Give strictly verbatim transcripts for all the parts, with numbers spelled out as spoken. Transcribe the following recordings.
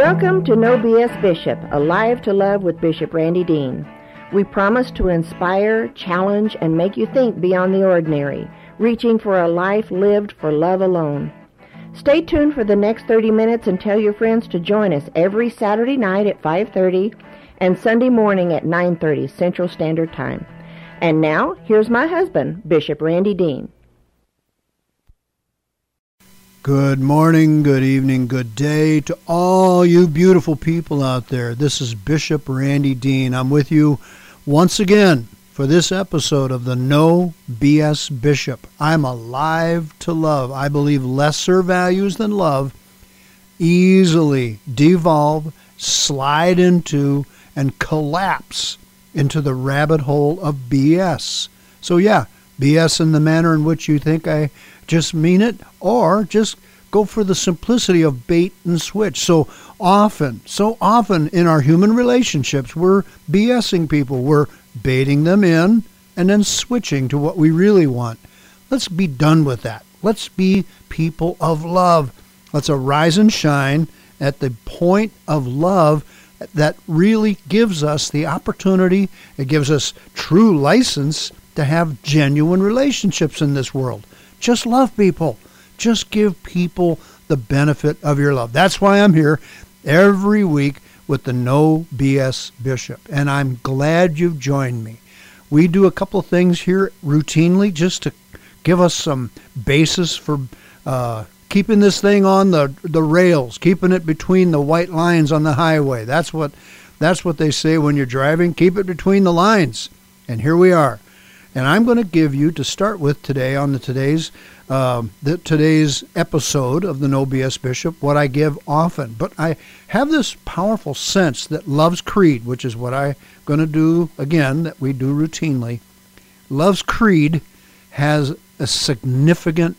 Welcome to No B S Bishop, Alive to Love with Bishop Randy Dean. We promise to inspire, challenge, and make you think beyond the ordinary, reaching for a life lived for love alone. Stay tuned for the next thirty minutes and tell your friends to join us every Saturday night at five thirty and Sunday morning at nine thirty Central Standard Time. And now, here's my husband, Bishop Randy Dean. Good morning, good evening, good day to all you beautiful people out there. This is Bishop Randy Dean. I'm with you once again for this episode of the No B S Bishop. I'm alive to love. I believe lesser values than love easily devolve, slide into, and collapse into the rabbit hole of B S. So yeah, B S in the manner in which you think I just mean it, or just go for the simplicity of bait and switch. So often, so often in our human relationships, we're BSing people. We're baiting them in and then switching to what we really want. Let's be done with that. Let's be people of love. Let's arise and shine at the point of love that really gives us the opportunity, it gives us true license to have genuine relationships in this world. Just love people. Just give people the benefit of your love. That's why I'm here every week with the No B S Bishop, and I'm glad you've joined me. We do a couple of things here routinely just to give us some basis for uh, keeping this thing on the the rails, keeping it between the white lines on the highway. That's what that's what they say when you're driving. Keep it between the lines. And here we are. And I'm going to give you, to start with today, on the today's uh, the, today's episode of the No B S Bishop, what I give often. But I have this powerful sense that Love's Creed, which is what I'm going to do again, that we do routinely. Love's Creed has a significant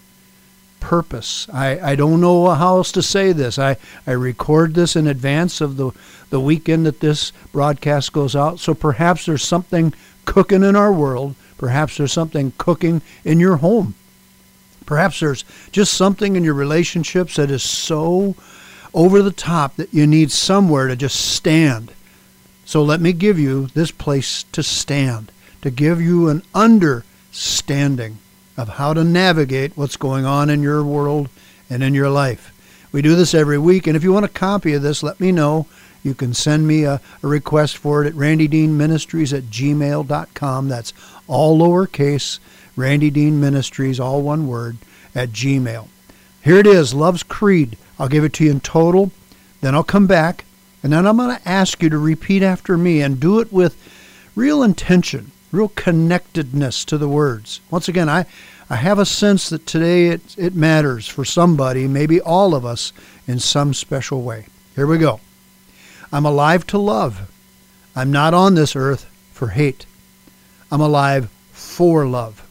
purpose. I, I don't know how else to say this. I, I record this in advance of the, the weekend that this broadcast goes out. So perhaps there's something cooking in our world. Perhaps there's something cooking in your home. Perhaps there's just something in your relationships that is so over the top that you need somewhere to just stand. So let me give you this place to stand, to give you an understanding of how to navigate what's going on in your world and in your life. We do this every week, and if you want a copy of this, let me know. You can send me a, a request for it at randy dean ministries at gmail dot com. That's all lowercase, Randy Dean Ministries, all one word, at Gmail. Here it is, Love's Creed. I'll give it to you in total, then I'll come back, and then I'm going to ask you to repeat after me and do it with real intention, real connectedness to the words. Once again, I, I have a sense that today it, it matters for somebody, maybe all of us, in some special way. Here we go. I'm alive to love. I'm not on this earth for hate. I'm alive for love.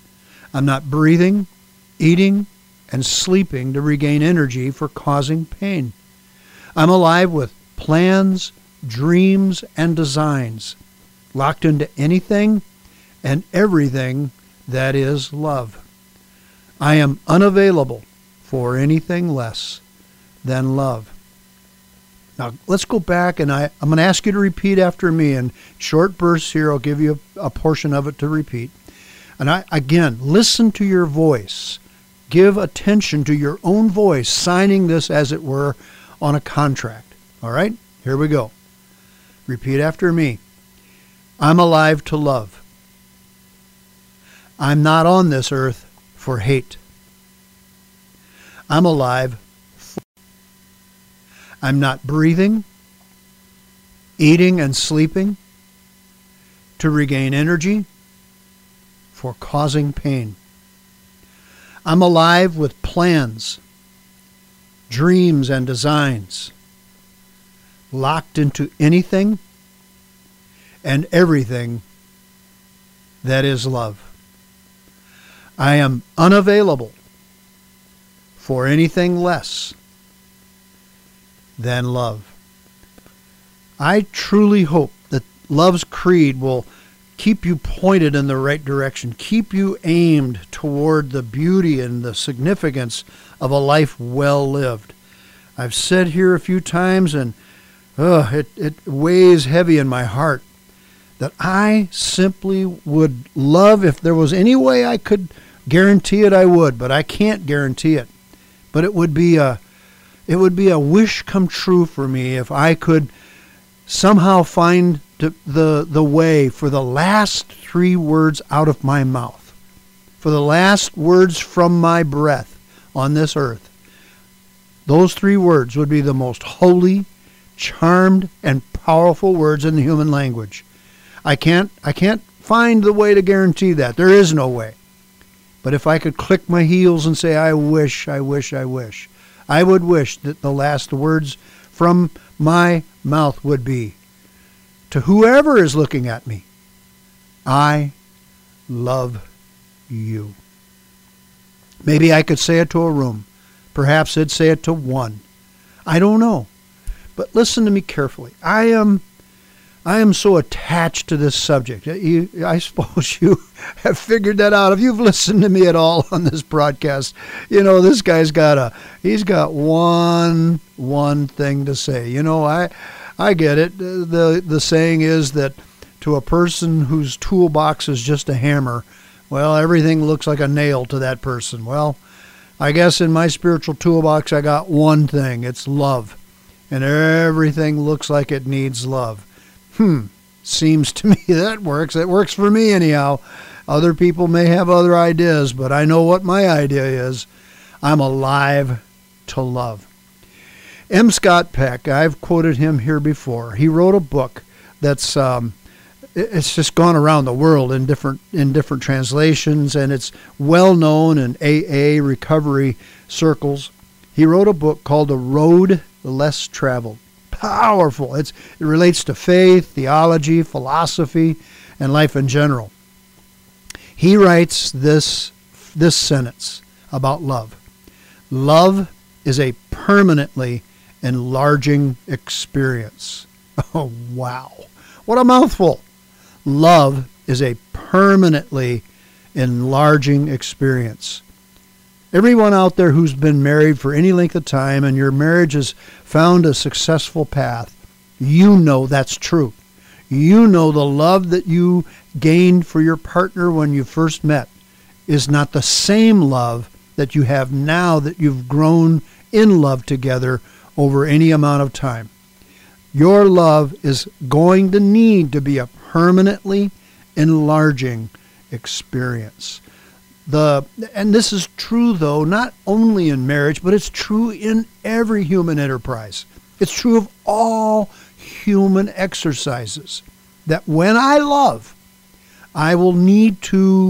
I'm not breathing, eating, and sleeping to regain energy for causing pain. I'm alive with plans, dreams, and designs, locked into anything and everything that is love. I am unavailable for anything less than love. Now, let's go back, and I, I'm going to ask you to repeat after me in short bursts here. I'll give you a, a portion of it to repeat. And I, again, listen to your voice. Give attention to your own voice, signing this, as it were, on a contract. All right? Here we go. Repeat after me. I'm alive to love. I'm not on this earth for hate. I'm alive. I'm not breathing, eating, and sleeping to regain energy for causing pain. I'm alive with plans, dreams, and designs, locked into anything and everything that is love. I am unavailable for anything less than love. I truly hope that Love's Creed will keep you pointed in the right direction, keep you aimed toward the beauty and the significance of a life well lived. I've said here a few times, and uh, it, it weighs heavy in my heart, that I simply would love, if there was any way I could guarantee it, I would, but I can't guarantee it. But it would be a, it would be a wish come true for me if I could somehow find the, the, the way for the last three words out of my mouth, for the last words from my breath on this earth. Those three words would be the most holy, charmed, and powerful words in the human language. I can't I can't find the way to guarantee that. There is no way. But if I could click my heels and say, I wish, I wish, I wish, I would wish that the last words from my mouth would be, to whoever is looking at me, I love you. Maybe I could say it to a room. Perhaps I'd say it to one. I don't know. But listen to me carefully. I am I am so attached to this subject. You, I suppose you have figured that out. If you've listened to me at all on this broadcast, you know this guy's got a he's got one one thing to say. You know, I I get it. The the saying is that to a person whose toolbox is just a hammer, well, everything looks like a nail to that person. Well, I guess in my spiritual toolbox I got one thing. It's love. And everything looks like it needs love. Hmm, seems to me that works. It works for me anyhow. Other people may have other ideas, but I know what my idea is. I'm alive to love. M. Scott Peck, I've quoted him here before. He wrote a book that's um, it's just gone around the world in different in different translations, and it's well known in A A recovery circles. He wrote a book called The Road Less Traveled. Powerful. It's, it relates to faith, theology, philosophy, and life in general. He writes this, this sentence about love. Love is a permanently enlarging experience. Oh, wow. What a mouthful. Love is a permanently enlarging experience. Everyone out there who's been married for any length of time and your marriage has found a successful path, you know that's true. You know the love that you gained for your partner when you first met is not the same love that you have now that you've grown in love together over any amount of time. Your love is going to need to be a permanently enlarging experience. The and this is true, though, not only in marriage, but it's true in every human enterprise. It's true of all human exercises, that when I love, I will need to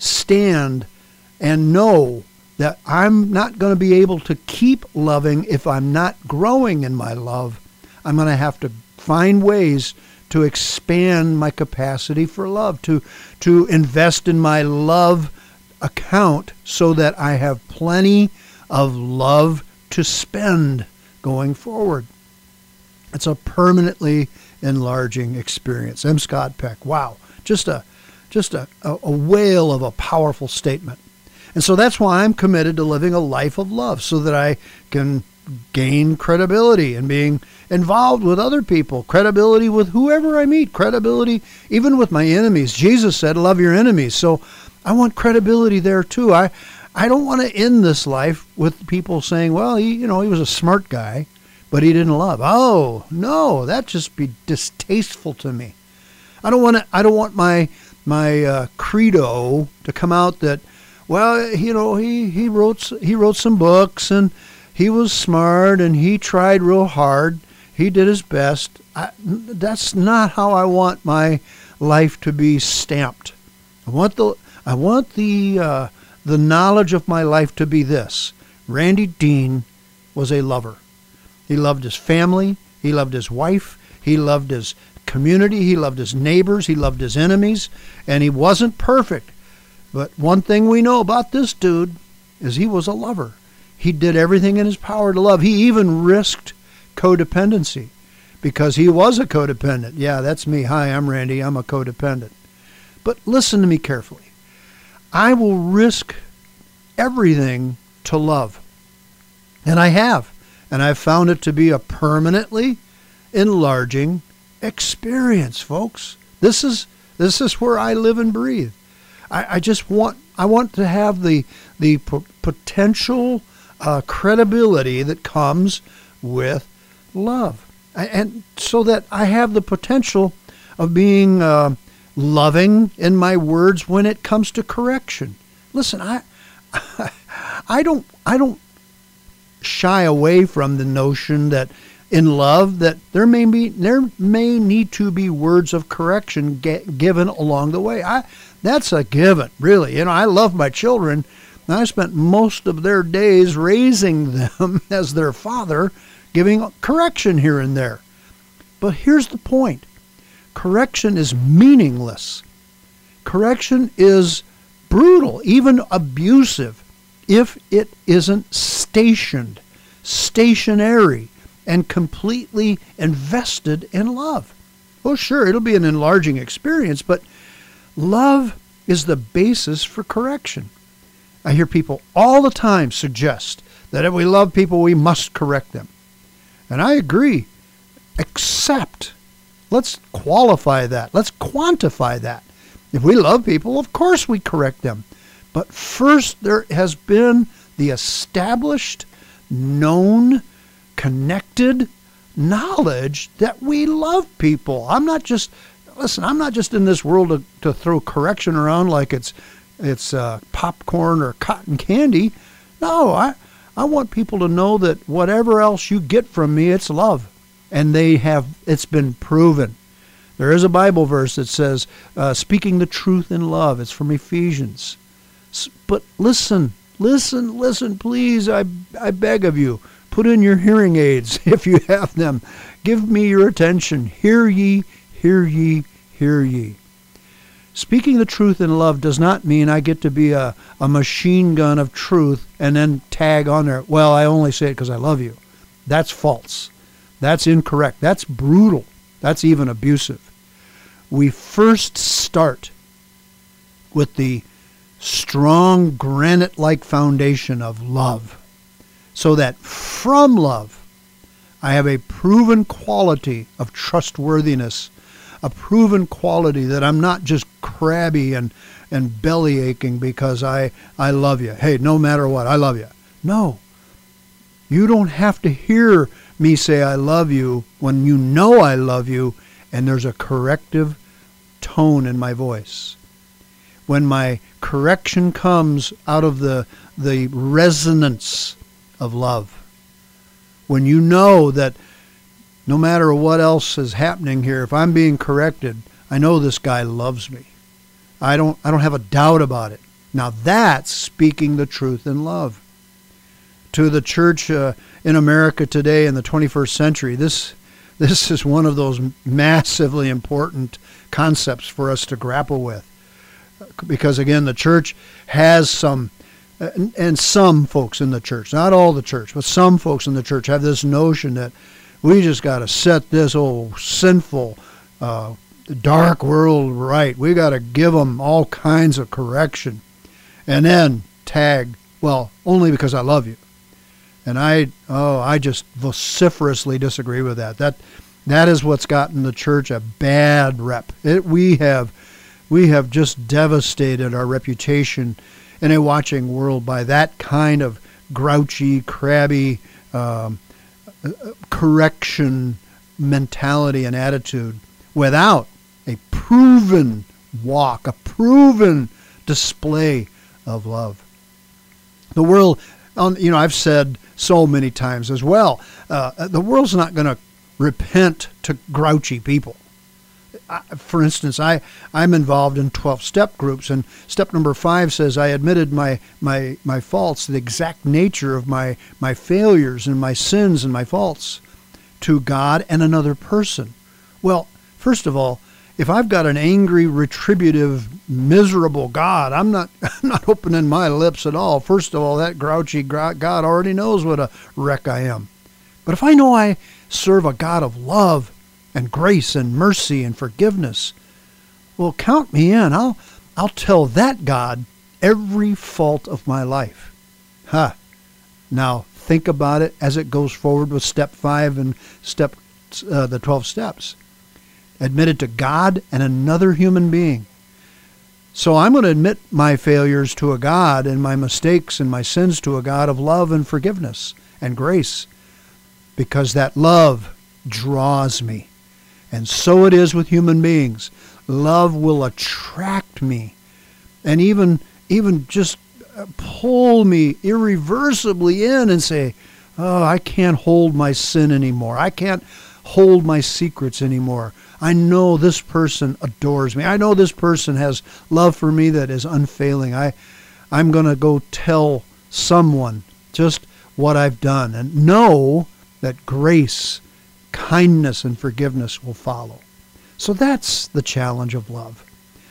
stand and know that I'm not going to be able to keep loving if I'm not growing in my love. I'm going to have to find ways to expand my capacity for love, to, to invest in my love account so that I have plenty of love to spend going forward. It's a permanently enlarging experience. M. Scott Peck. Wow. Just a just a, a, a whale of a powerful statement. And so that's why I'm committed to living a life of love, so that I can gain credibility in being involved with other people, credibility with whoever I meet, credibility even with my enemies. Jesus said, love your enemies. So I want credibility there too. I, I don't want to end this life with people saying, well, he, you know, he was a smart guy, but he didn't love. Oh, no, that'd just be distasteful to me. I don't want to, I don't want my, my uh, credo to come out that, well, you know, he, he wrote, he wrote some books and he was smart and he tried real hard. He did his best. I, that's not how I want my life to be stamped. I want the, I want the uh, the knowledge of my life to be this. Randy Dean was a lover. He loved his family. He loved his wife. He loved his community. He loved his neighbors. He loved his enemies. And he wasn't perfect. But one thing we know about this dude is he was a lover. He did everything in his power to love. He even risked codependency because he was a codependent. Yeah, that's me. Hi, I'm Randy. I'm a codependent. But listen to me carefully. I will risk everything to love. And I have. And I've found it to be a permanently enlarging experience, folks. This is this is where I live and breathe. I, I just want I want to have the the p- potential uh, credibility that comes with love, and so that I have the potential of being uh, loving in my words when it comes to correction. Listen, I I don't I don't shy away from the notion that in love that there may be there may need to be words of correction get, given along the way. I that's a given, really. You know, I love my children, and I spent most of their days raising them as their father, giving correction here and there. But here's the point. Correction is meaningless. Correction is brutal, even abusive, if it isn't stationed, stationary, and completely invested in love. Well, sure, it'll be an enlarging experience, but love is the basis for correction. I hear people all the time suggest that if we love people, we must correct them. And I agree, except, let's qualify that. Let's quantify that. If we love people, of course we correct them. But first, there has been the established, known, connected knowledge that we love people. I'm not just, listen, I'm not just in this world to, to throw correction around like it's it's uh, popcorn or cotton candy. No, I, I want people to know that whatever else you get from me, it's love. And they have, it's been proven. There is a Bible verse that says, uh, speaking the truth in love. It's from Ephesians. But listen, listen, listen, please, I, I beg of you, put in your hearing aids if you have them. Give me your attention. Hear ye, hear ye, hear ye. Speaking the truth in love does not mean I get to be a, a machine gun of truth and then tag on there, well, I only say it because I love you. That's false. That's incorrect. That's brutal. That's even abusive. We first start with the strong granite-like foundation of love, so that from love I have a proven quality of trustworthiness, a proven quality that I'm not just crabby and, and belly aching because I, I love you. Hey, no matter what, I love you. No. You don't have to hear me say I love you when you know I love you and there's a corrective tone in my voice. When my correction comes out of the the resonance of love. When you know that no matter what else is happening here, if I'm being corrected, I know this guy loves me. I don't I don't have a doubt about it. Now that's speaking the truth in love. To the church uh, in America today in the twenty-first century, this this is one of those massively important concepts for us to grapple with. Because again, the church has some, and, and some folks in the church, not all the church, but some folks in the church have this notion that we just got to set this old sinful, uh, dark world right. We got to give them all kinds of correction. And then tag, well, only because I love you. And I, oh, I just vociferously disagree with that. That, that is what's gotten the church a bad rep. It, we have, we have just devastated our reputation in a watching world by that kind of grouchy, crabby, um, correction mentality and attitude without a proven walk, a proven display of love. The world, you know, I've said so many times as well, uh, the world's not going to repent to grouchy people. I, for instance, I, I'm involved in twelve-step groups, and step number five says I admitted my, my, my faults, the exact nature of my, my failures and my sins and my faults to God and another person. Well, first of all, if I've got an angry, retributive, miserable God, I'm not I'm not opening my lips at all. First of all, that grouchy God already knows what a wreck I am. But if I know I serve a God of love and grace and mercy and forgiveness, well, count me in. I'll I'll tell that God every fault of my life. Ha! Huh. Now think about it as it goes forward with step five and step uh, the twelve steps. Admit it to God and another human being. So I'm going to admit my failures to a God and my mistakes and my sins to a God of love and forgiveness and grace, because that love draws me. And so it is with human beings. Love will attract me and even even just pull me irreversibly in and say, oh, I can't hold my sin anymore. I can't hold my secrets anymore. I know this person adores me. I know this person has love for me that is unfailing. I, I'm going to go tell someone just what I've done and know that grace, kindness, and forgiveness will follow. So that's the challenge of love.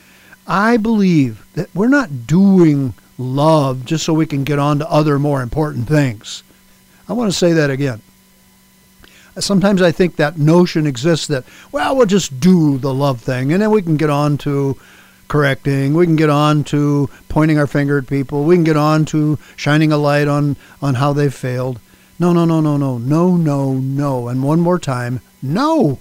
I believe that we're not doing love just so we can get on to other more important things. I want to say that again. Sometimes I think that notion exists that, well, we'll just do the love thing, and then we can get on to correcting, we can get on to pointing our finger at people, we can get on to shining a light on, on how they've failed. No, no, no, no, no, no, no, no. And one more time, no.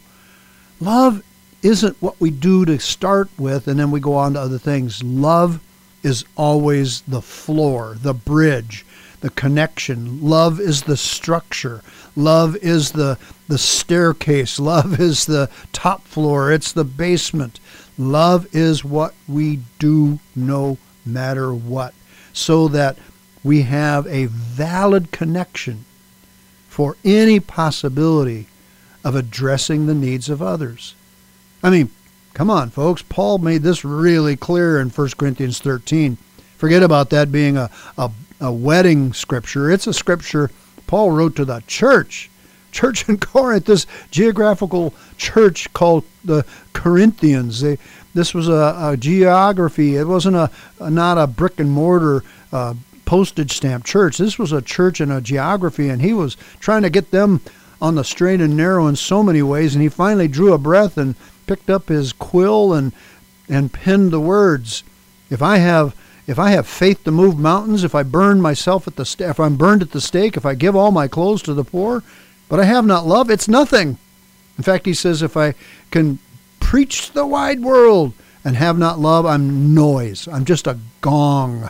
Love isn't what we do to start with and then we go on to other things. Love is always the floor, the bridge, the connection. Love is the structure. Love is the, the staircase. Love is the top floor. It's the basement. Love is what we do no matter what, so that we have a valid connection for any possibility of addressing the needs of others. I mean, come on, folks. Paul made this really clear in First Corinthians thirteen. Forget about that being a, a, a wedding scripture. It's a scripture Paul wrote to the church. Church in Corinth, this geographical church called the Corinthians. They, this was a, a geography. It wasn't a, a not a brick and mortar uh, postage stamp church. This was a church in a geography, and he was trying to get them on the straight and narrow in so many ways, and he finally drew a breath and picked up his quill and and penned the words. If I have if I have faith to move mountains, if I burn myself at the st- if I'm burned at the stake, if I give all my clothes to the poor, but I have not love, it's nothing. In fact, he says, if I can preach to the wide world and have not love, I'm noise. I'm just a gong.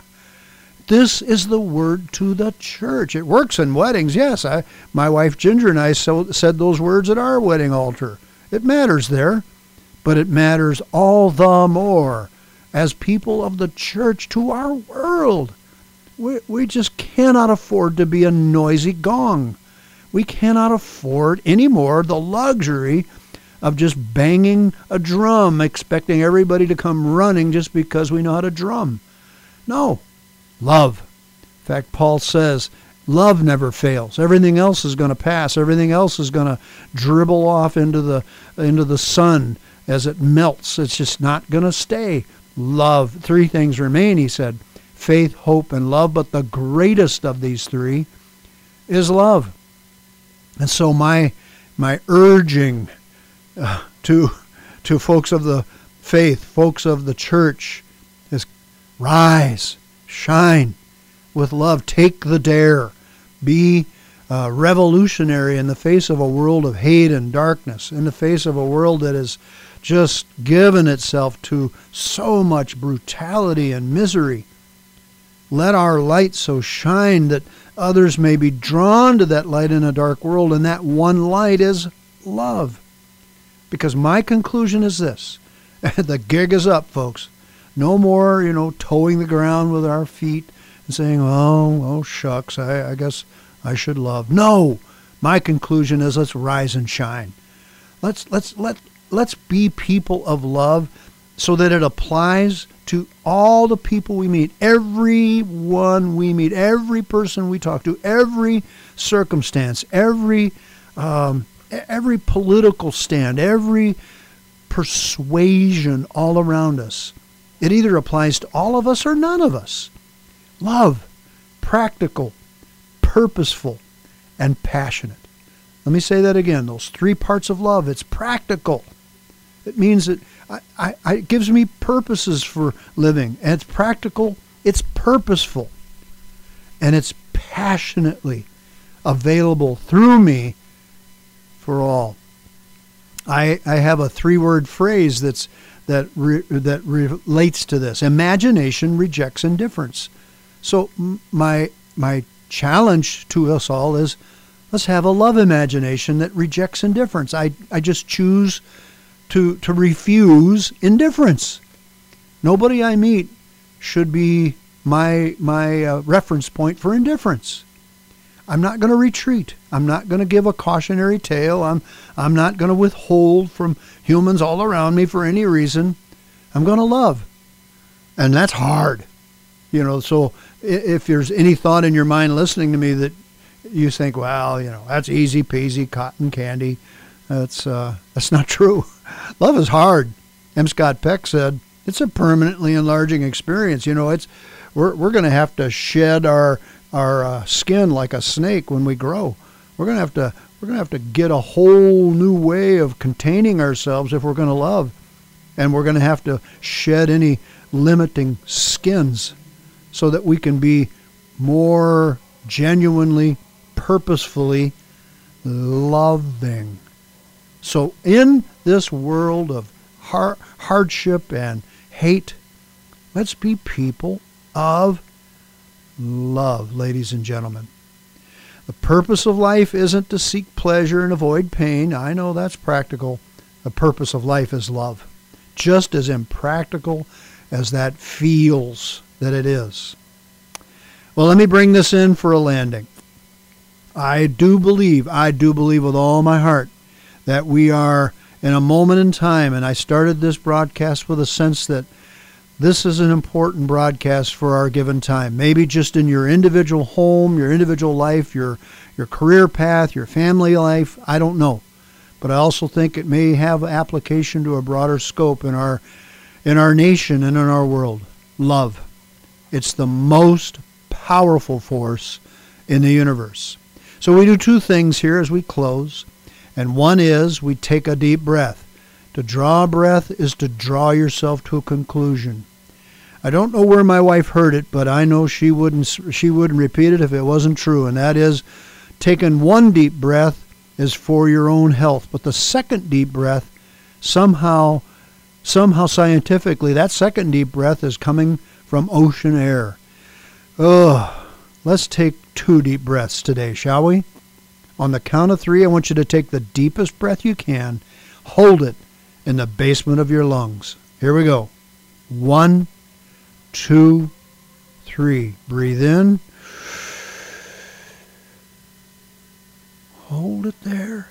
This is the word to the church. It works in weddings. Yes, I, my wife Ginger and I so, said those words at our wedding altar. It matters there, but it matters all the more as people of the church to our world. We, we just cannot afford to be a noisy gong. We cannot afford anymore the luxury of just banging a drum, expecting everybody to come running just because we know how to drum. No. Love. In fact, Paul says, love never fails. Everything else is going to pass. Everything else is going to dribble off into the into the sun as it melts. It's just not going to stay. Love. Three things remain, he said. Faith, hope, and love. But the greatest of these three is love. And so my my urging uh, to to folks of the faith, folks of the church, is rise. Shine with love. Take the dare. Be uh, revolutionary in the face of a world of hate and darkness, in the face of a world that has just given itself to so much brutality and misery. Let our light so shine that others may be drawn to that light in a dark world, and that one light is love. Because my conclusion is this. The gig is up, folks. No more, you know, towing the ground with our feet and saying, oh, oh, shucks, I, I guess I should love. No, my conclusion is let's rise and shine. Let's let's let let's be people of love so that it applies to all the people we meet, everyone we meet, every person we talk to, every circumstance, every um, every political stand, every persuasion all around us. It either applies to all of us or none of us. Love, practical, purposeful, and passionate. Let me say that again. Those three parts of love. It's practical. It means that I, I, I, it gives me purposes for living. And it's practical. It's purposeful. And it's passionately available through me for all. I I have a three-word phrase that's that re, that relates to this. Imagination rejects indifference. So my my challenge to us all is, let's have a love imagination that rejects indifference. I I just choose to to refuse indifference. Nobody I meet should be my my uh, reference point for indifference. I'm not going to retreat. I'm not going to give a cautionary tale. I'm I'm not going to withhold from humans all around me for any reason. I'm going to love. And that's hard. You know, so if there's any thought in your mind listening to me that you think, well, you know, that's easy peasy, cotton candy, that's uh, that's not true. Love is hard. M. Scott Peck said, it's a permanently enlarging experience. You know, it's we're we're going to have to shed our our uh, skin like a snake when we grow. We're going to have to we're going to have to get a whole new way of containing ourselves if we're going to love, and we're going to have to shed any limiting skins so that we can be more genuinely, purposefully loving. So in this world of har- hardship and hate, let's be people of love, ladies and gentlemen. The purpose of life isn't to seek pleasure and avoid pain. I know that's practical. The purpose of life is love. Just as impractical as that feels that it is. Well, let me bring this in for a landing. I do believe, I do believe with all my heart that we are in a moment in time, and I started this broadcast with a sense that this is an important broadcast for our given time. Maybe just in your individual home, your individual life, your your career path, your family life, I don't know. But I also think it may have application to a broader scope in our in our nation and in our world. Love. It's the most powerful force in the universe. So we do two things here as we close. And one is we take a deep breath. To draw a breath is to draw yourself to a conclusion. I don't know where my wife heard it, but I know she wouldn't she wouldn't repeat it if it wasn't true. And that is, taking one deep breath is for your own health. But the second deep breath, somehow, somehow scientifically, that second deep breath is coming from ocean air. Oh, let's take two deep breaths today, shall we? On the count of three, I want you to take the deepest breath you can. Hold it in the basement of your lungs. Here we go. One, two, three. Breathe in. Hold it there.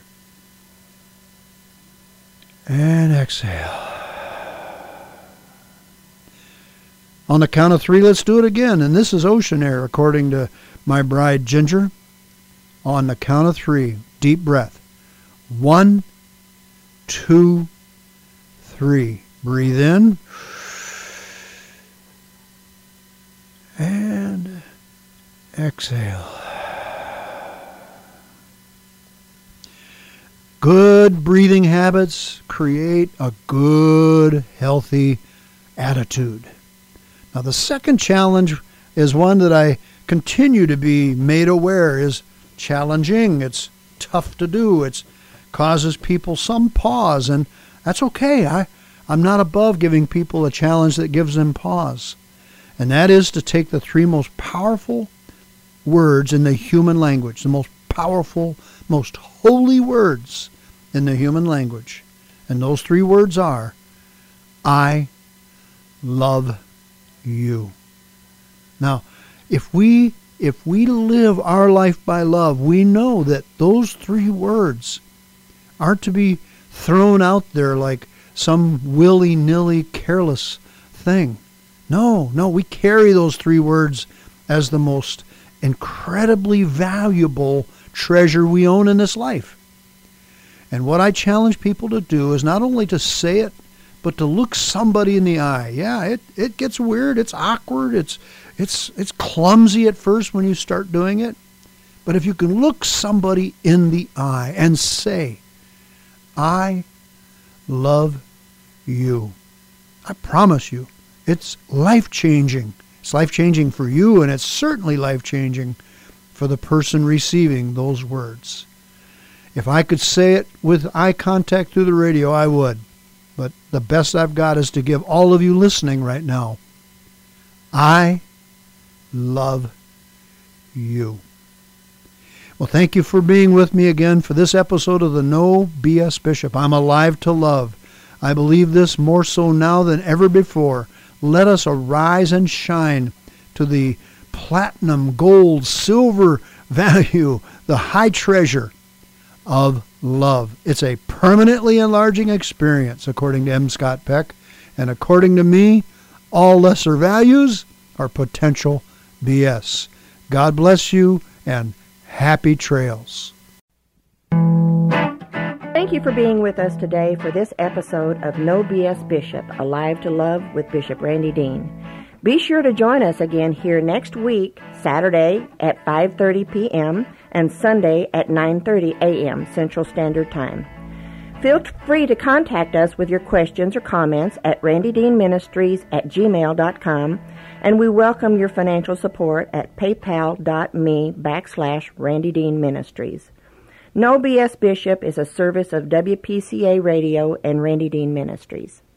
And exhale. On the count of three, let's do it again. And this is ocean air, according to my bride, Ginger. On the count of three, deep breath. One, two, three. Breathe in. And exhale. Good breathing habits create a good, healthy attitude. Now, the second challenge is one that I continue to be made aware is challenging. It's tough to do. It causes people some pause, and that's okay. I, I'm not above giving people a challenge that gives them pause. And that is to take the three most powerful words in the human language, the most powerful, most holy words in the human language. And those three words are, I love you. Now, if we if we live our life by love, we know that those three words aren't to be thrown out there like some willy-nilly careless thing. No, no, we carry those three words as the most incredibly valuable treasure we own in this life. And what I challenge people to do is not only to say it, but to look somebody in the eye. Yeah, it, it gets weird, it's awkward, it's it's it's clumsy at first when you start doing it. But if you can look somebody in the eye and say, I love you, I promise you, it's life-changing. It's life-changing for you, and it's certainly life-changing for the person receiving those words. If I could say it with eye contact through the radio, I would. But the best I've got is to give all of you listening right now. I love you. Well, thank you for being with me again for this episode of the No B S Bishop. I'm alive to love. I believe this more so now than ever before. Let us arise and shine to the platinum, gold, silver value, the high treasure of love. It's a permanently enlarging experience, according to M. Scott Peck. And according to me, all lesser values are potential B S. God bless you and happy trails. Thank you for being with us today for this episode of No B S Bishop, Alive to Love with Bishop Randy Dean. Be sure to join us again here next week, Saturday at five thirty p.m. and Sunday at nine thirty a.m. Central Standard Time. Feel free to contact us with your questions or comments at randydeanministries at gmail dot com, and we welcome your financial support at paypal.me backslash randydeanministries. No B S Bishop is a service of W P C A Radio and Randy Dean Ministries.